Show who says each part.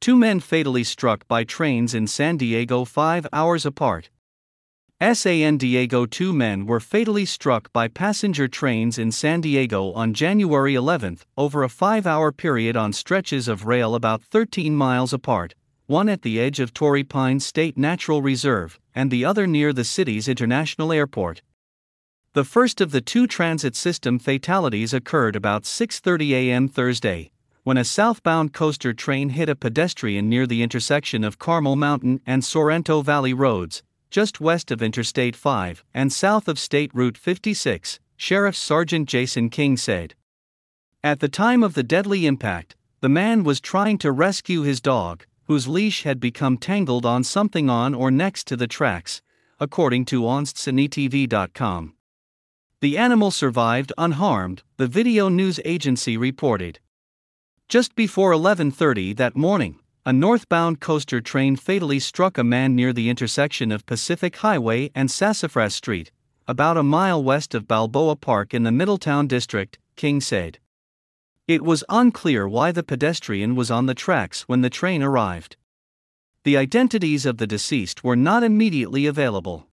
Speaker 1: Two men fatally struck by trains in San Diego 5 hours apart. San Diego. Two men were fatally struck by passenger trains in San Diego on January 11 over a 5-hour period on stretches of rail about 13 miles apart, one at the edge of Torrey Pines State Natural Reserve and the other near the city's international airport. The first of the two transit system fatalities occurred about 6:30 a.m. Thursday, when a southbound coaster train hit a pedestrian near the intersection of Carmel Mountain and Sorrento Valley roads, just west of Interstate 5 and south of State Route 56, Sheriff Sergeant Jason King said. At the time of the deadly impact, the man was trying to rescue his dog, whose leash had become tangled on something on or next to the tracks, according to OnSTSNeTV.com. The animal survived unharmed, the video news agency reported. Just before 11:30 that morning, a northbound coaster train fatally struck a man near the intersection of Pacific Highway and Sassafras Street, about a mile west of Balboa Park in the Middletown district, King said. It was unclear why the pedestrian was on the tracks when the train arrived. The identities of the deceased were not immediately available.